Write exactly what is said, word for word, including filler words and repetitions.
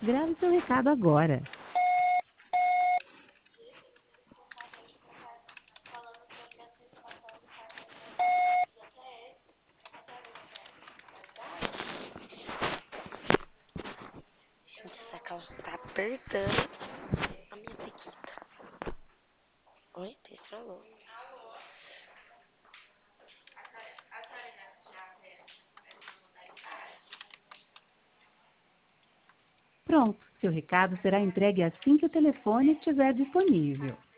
Grave seu recado agora. Gente, essa calça tá apertando a minha pequita. Oi, destravou. Pronto, seu recado será entregue assim que o telefone estiver disponível.